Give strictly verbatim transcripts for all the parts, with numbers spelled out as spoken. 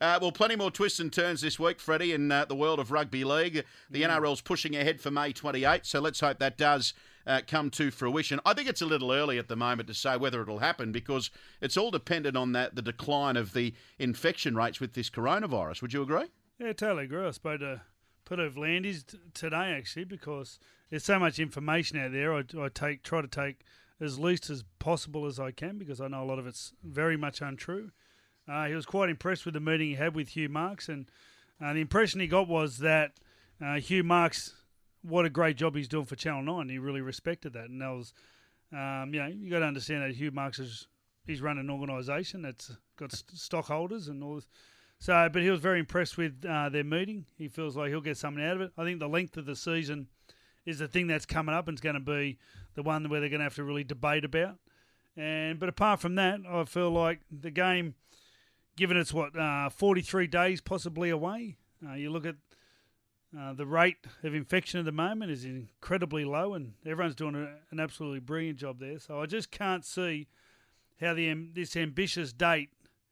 Uh, well, plenty more twists and turns this week, Freddie, in uh, the world of rugby league. The mm. N R L's pushing ahead for May twenty-eighth, so let's hope that does uh, come to fruition. I think it's a little early at the moment to say whether it'll happen because it's all dependent on that the decline of the infection rates with this coronavirus. Would you agree? Yeah, totally agree. I spoke to Peter V'landys t- today, actually, because there's so much information out there. I, I take try to take as least as possible as I can because I know a lot of it's very much untrue. Uh, he was quite impressed with the meeting he had with Hugh Marks, and uh, the impression he got was that uh, Hugh Marks, what a great job he's doing for Channel nine. He really respected that, and that was, um, you know, you got to understand that Hugh Marks is he's run an organisation that's got st- stockholders and all this. So, but he was very impressed with uh, their meeting. He feels like he'll get something out of it. I think the length of the season is the thing that's coming up and it's going to be the one where they're going to have to really debate about. And but apart from that, I feel like the game, given it's what uh, forty-three days possibly away, uh, you look at uh, the rate of infection at the moment is incredibly low, and everyone's doing a, an absolutely brilliant job there. So I just can't see how the this ambitious date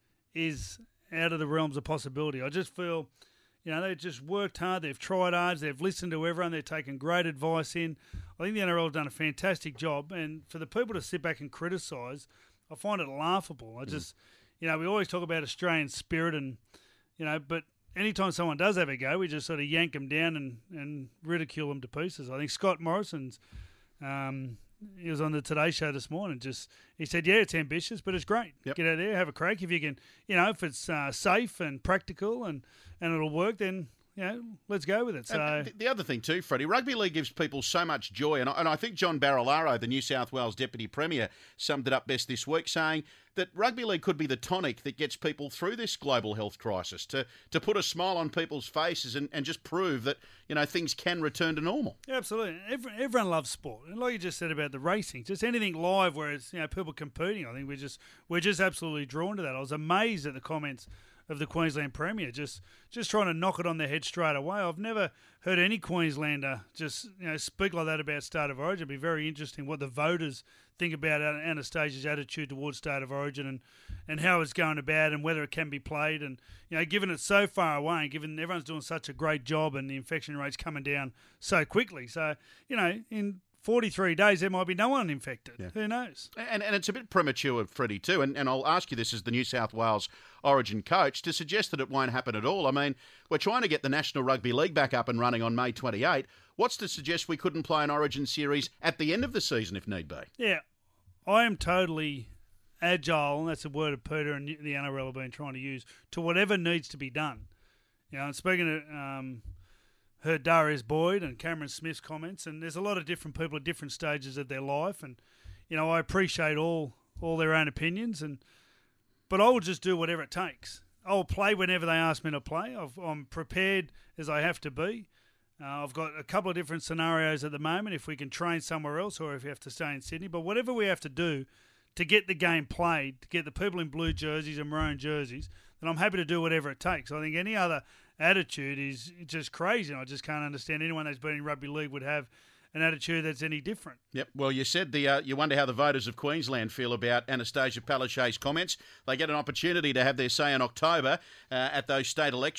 is out of the realms of possibility. I just feel, you know, they've just worked hard, they've tried hard, they've listened to everyone, they've taken great advice in. I think the N R L have done a fantastic job, and for the people to sit back and criticise, I find it laughable. I just, you know, we always talk about Australian spirit and, you know, but anytime someone does have a go, we just sort of yank them down and, and ridicule them to pieces. I think Scott Morrison's, um, he was on the Today Show this morning. Just he said, "Yeah, it's ambitious, but it's great. Yep. Get out there, have a crack. If you can, you know, if it's uh, safe and practical and, and it'll work, then you know, let's go with it." So and the other thing too, Freddie, rugby league gives people so much joy, and I, and I think John Barilaro, the New South Wales Deputy Premier, summed it up best this week, saying that rugby league could be the tonic that gets people through this global health crisis, to to put a smile on people's faces and, and just prove that, you know, things can return to normal. Yeah, absolutely. Everyone, everyone loves sport, and like you just said about the racing, just anything live where it's, you know, people competing. I think we're just we're just absolutely drawn to that. I was amazed at the comments of the Queensland Premier, just just trying to knock it on the head straight away. I've never heard any Queenslander just, you know, speak like that about State of Origin. It'd be very interesting what the voters think about Anastasia's attitude towards State of Origin and, and how it's going about and whether it can be played. And, you know, given it's so far away and given everyone's doing such a great job and the infection rate's coming down so quickly. So, you know, in forty-three days, there might be no one infected. Yeah. Who knows? And and it's a bit premature, Freddie, too. And, and I'll ask you this as the New South Wales Origin coach, to suggest that it won't happen at all. I mean, we're trying to get the National Rugby League back up and running on May twenty-eighth. What's to suggest we couldn't play an Origin series at the end of the season if need be? Yeah, I am totally agile, and that's a word of Peter and the N R L have been trying to use, to whatever needs to be done. You know, and speaking to... Um, heard Darius Boyd and Cameron Smith's comments, and there's a lot of different people at different stages of their life, and you know, I appreciate all all their own opinions, and but I will just do whatever it takes. I will play whenever they ask me to play. I've, I'm prepared as I have to be. Uh, I've got a couple of different scenarios at the moment, if we can train somewhere else or if we have to stay in Sydney, but whatever we have to do to get the game played, to get the people in blue jerseys and maroon jerseys, then I'm happy to do whatever it takes. I think any other attitude is just crazy. I just can't understand anyone that's been in rugby league would have an attitude that's any different. Yep. Well, you said the uh, you wonder how the voters of Queensland feel about Anastasia Palaszczuk's comments. They get an opportunity to have their say in October uh, at those state elections.